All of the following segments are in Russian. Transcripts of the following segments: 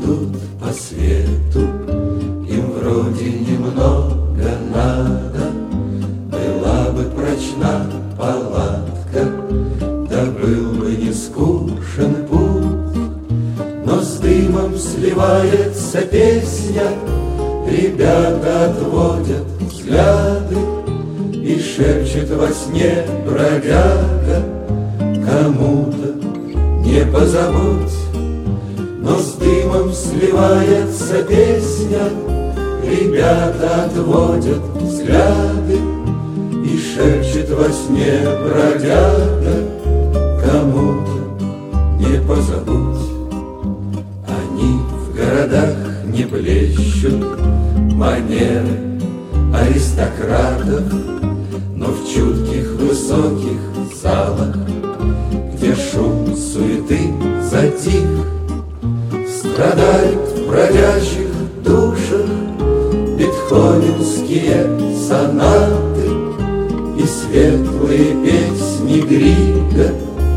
идут по свету, им вроде немного надо. Была бы прочна палатка, да был бы не скучен путь. Но с дымом сливается песня, ребята отводят взгляды, и шепчет во сне бродяга: кому-то не позабудь. Но с дымом сливается песня, ребята отводят взгляды, и шепчет во сне бродяга: кому-то не позабудь. Они в городах не блещут манеры аристократов, но в чутких высоких залах, где шум суеты затих, страдают в бродячих душах бетховенские сонаты и светлые песни Грига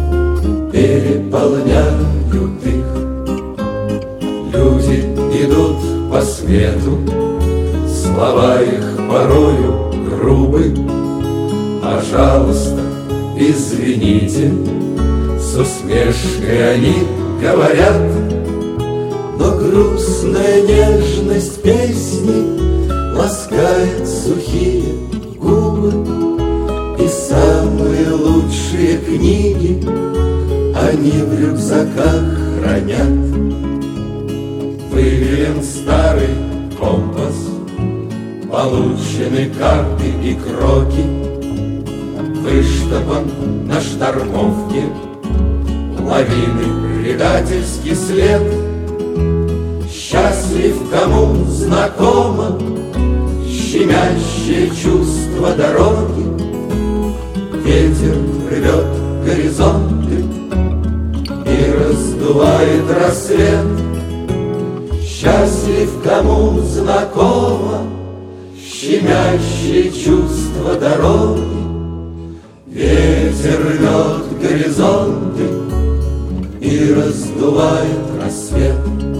переполняют их. Люди идут по свету, слова их порою грубы. Пожалуйста, извините, с усмешкой они говорят, но грустная нежность песни ласкает сухие губы, и самые лучшие книги они в рюкзаках хранят. Выверен старый компас, получены карты и кроки, выштопан на штормовке лавины предательский след. Счастлив, кому знакомо щемящее чувство дороги. Ветер рвет горизонты и раздувает рассвет. Счастлив, кому знакомо щемящее чувство дороги. Ветер рвет горизонты и раздувает рассвет.